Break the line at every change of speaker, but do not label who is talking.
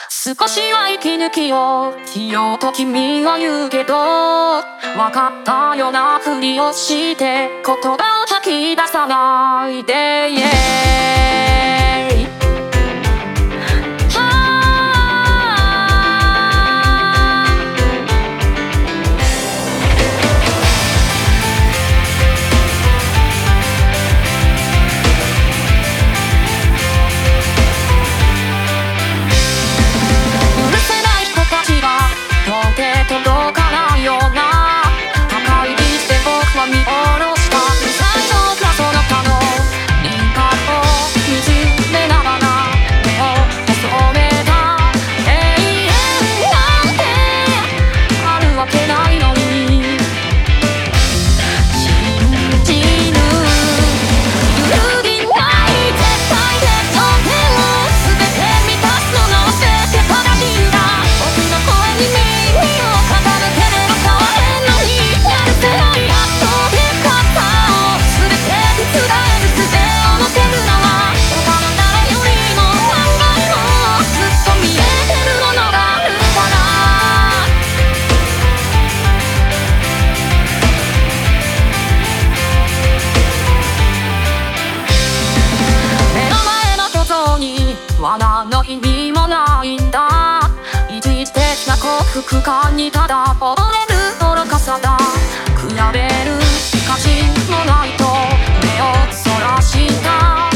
少しは息抜きをしようと君は言うけど、わかったようなふりをして言葉を吐き出さないで、届かないような高いビーチで僕は見下ろした最後がその他の輪郭を見つめながら目を細めた永遠なんてあるわけないのに信じぬ揺るぎない絶対で条件を全て満たすのを捨てて正しいんだ僕の声に罠の意味もないんだ一時的な幸福感にただ溺れる愚かさだ比べる価値もないと目をそらした